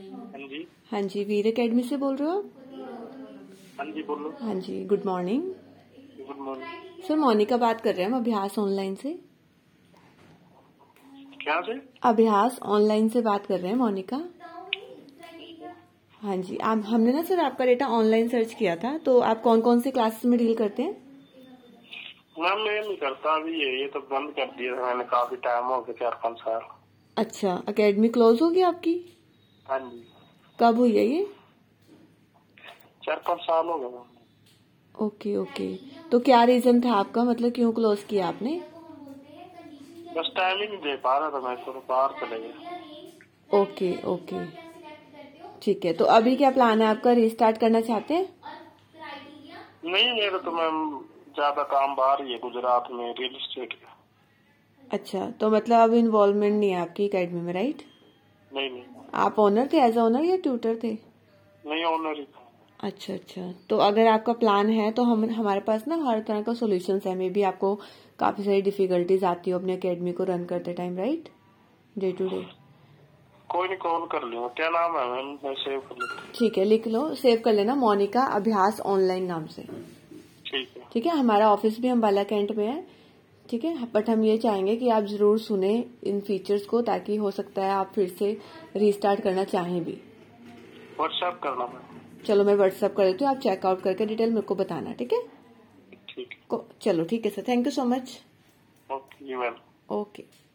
हाँ जी। हाँ जी, वीर एकेडमी से बोल रहे हो आप? हाँ जी बोलो। हाँ जी, good morning. Good morning. Sir Monica बात कर रहे हैं हम अभ्यास ऑनलाइन से। क्या से? अभ्यास ऑनलाइन से बात कर रहे हैं, मोनिका। हाँ जी, आप हमने ना सर आपका डेटा ऑनलाइन सर्च किया था, तो आप कौन कौन सी क्लासेस में डील करते हैं? मैम मैं नहीं करता अभी, ये तो बंद कर दिया था मैंने, काफी टाइम हो गया, 4-5 साल। अच्छा, एकेडमी क्लोज होगी आपकी? हाँ जी, कब हुई है ये? 4-5 साल हो गए। ओके ओके, तो क्या रीजन था आपका, मतलब क्यों क्लोज किया आपने? बस टाइम ही नहीं दे पा रहा था, मैं थोड़ा बाहर चले गया। ओके ओके, ठीक है। तो अभी क्या प्लान है आपका, रीस्टार्ट करना चाहते हैं? नहीं, मेरा तो मैम ज्यादा काम बाहर ही है, गुजरात में रियल एस्टेट का। अच्छा, तो मतलब अब इन्वॉल्वमेंट नहीं है आपकी एकेडमी में, राइट? नहीं, आप ओनर थे, एज ओनर या ट्यूटर थे? नहीं ऑनर ही था। अच्छा अच्छा, तो अगर आपका प्लान है तो हमारे पास ना हर तरह का सॉल्यूशंस है। मे बी आपको काफी सारी डिफिकल्टीज आती हो अपनी एकेडमी को रन करते time, right, day to day. कोई नहीं, कॉल कर लूंगा। क्या नाम है मैम, मैं सेव कर लेता हूँ। ठीक है, लिख लो, सेव कर लेना, मोनिका अभ्यास ऑनलाइन नाम से। ठीक है। ठीक है, हमारा ऑफिस भी अम्बाला कैंट में है। ठीक है, बट हम ये चाहेंगे कि आप जरूर सुने इन फीचर्स को, ताकि हो सकता है आप फिर से रीस्टार्ट करना चाहें भी। व्हाट्सएप करना मैम। चलो मैं व्हाट्सएप कर देती हूँ, आप चेकआउट करके डिटेल मेरे को बताना, ठीक है? ठीक है। चलो ठीक है sir, thank you so much. Okay, you welcome. Okay.